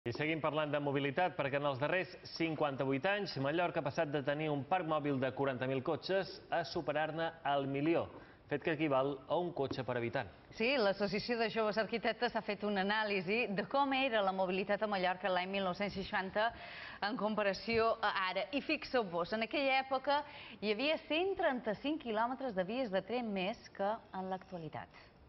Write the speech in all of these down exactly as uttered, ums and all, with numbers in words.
I seguim parlant de mobilitat perquè en els darrers cinquanta-vuit anys Mallorca ha passat de tenir un parc mòbil de quaranta mil cotxes a superar-ne el milió, fet que equival a un cotxe per habitant. Sí, l'Associació de Joves Arquitectes ha fet una anàlisi de com era la mobilitat a Mallorca l'any mil nou-cents seixanta en comparació a ara. I fixeu-vos, en aquella època hi havia cent trenta-cinc quilòmetres de vies de tren més que en l'actualitat.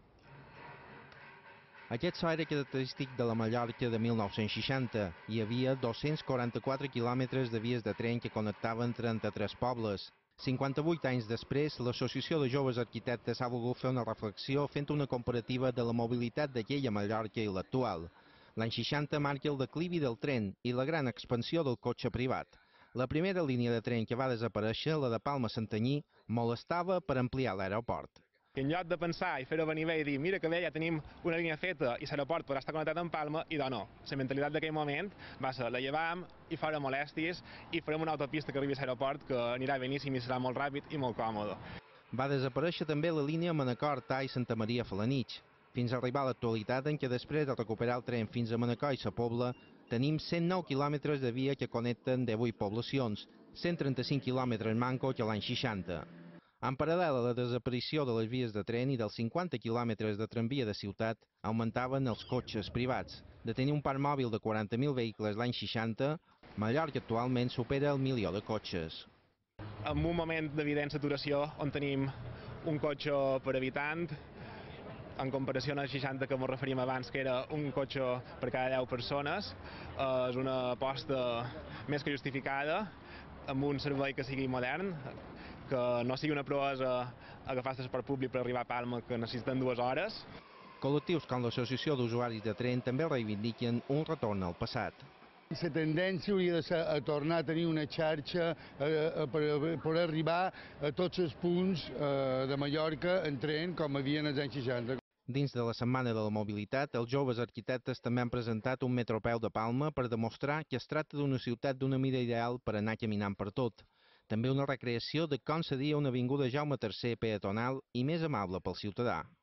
Aquest so era característic de la Mallorca de mil nou-cents seixanta. Hi havia dos-cents quaranta-quatre quilòmetres de vies de tren que connectaven trenta-tres pobles. cinquanta-vuit anys després, l'Associació de Joves Arquitectes ha volgut fer una reflexió fent una comparativa de la mobilitat d'aquella Mallorca i l'actual. L'any seixanta marca el declivi del tren i la gran expansió del cotxe privat. La primera línia de tren que va desaparèixer, la de Palma-Santanyí, molestava per ampliar l'aeroport. En lloc de pensar i fer-ho venir bé i dir mira que bé, ja tenim una línia feta i l'aeroport podrà estar connectat amb Palma, i doncs no. La mentalitat d'aquell moment va ser la llevam i fora molèsties i farem una autopista que arribi a l'aeroport que anirà beníssim i serà molt ràpid i molt còmode. Va desaparèixer també la línia Manacor-Tai-Santa Maria-Felanitx, fins a arribar a l'actualitat en què després de recuperar el tren fins a Manacor i Sa Pobla tenim cent nou quilòmetres de via que connecten divuit poblacions, cent trenta-cinc quilòmetres manco que l'any seixanta. En paral·lel a la desaparició de les vies de tren i dels cinquanta quilòmetres de tramvia de ciutat, augmentaven els cotxes privats. De tenir un parc mòbil de quaranta mil vehicles l'any seixanta, Mallorca actualment supera el milió de cotxes. En un moment d'evident saturació, on tenim un cotxe per habitant, en comparació als seixanta que ens referim abans, que era un cotxe per cada deu persones, és una aposta més que justificada, amb un servei que sigui modern, que no sigui una proesa agafar el transport públic per arribar a Palma, que necessiten dues hores. Col·lectius com l'Associació d'Usuaris de Tren també reivindiquen un retorn al passat. La tendència hauria de ser a tornar a tenir una xarxa eh, per, per arribar a tots els punts eh, de Mallorca en tren com havia en els anys seixanta. Dins de la Setmana de la Mobilitat, els joves arquitectes també han presentat un metropeu de Palma per demostrar que es tracta d'una ciutat d'una mida ideal per anar caminant per tot. També una recreació de com seria una avinguda Jaume tercer peatonal i més amable pel ciutadà.